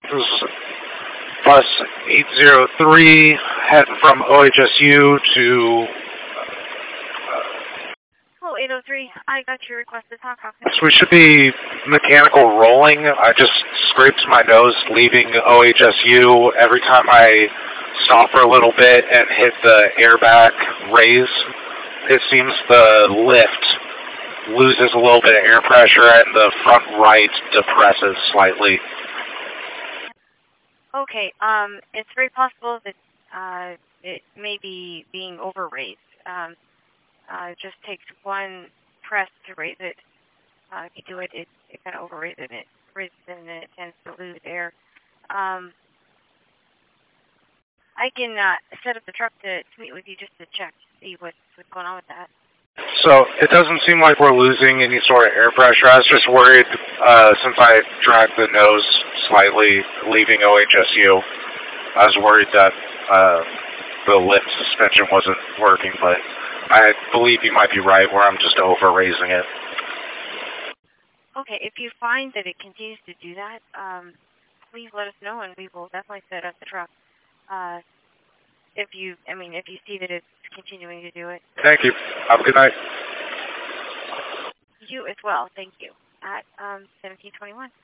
This is bus 803 heading from OHSU to... Oh, 803. I got your request to talk. How can So we should be mechanical rolling. I just scraped my nose leaving OHSU. Every time I stop for a little bit and hit the airbag raise, it seems the lift loses a little bit of air pressure and the front right depresses slightly. Okay, it's very possible that it may be being overraised. It just takes one press to raise it. If you do it, it kind of overraises it. Raises it and then it tends to lose air. I can set up the truck to meet with you just to check, see what's going on with that. So it doesn't seem like we're losing any sort of air pressure. I was just worried since I dragged the nose slightly leaving OHSU. I was worried that the lift suspension wasn't working, but I believe you might be right where I'm just over-raising it. Okay, if you find that it continues to do that, please let us know and we will definitely set up the truck. If you see that it's continuing to do it. Thank you. Have a good night. You as well. Thank you. At 1721.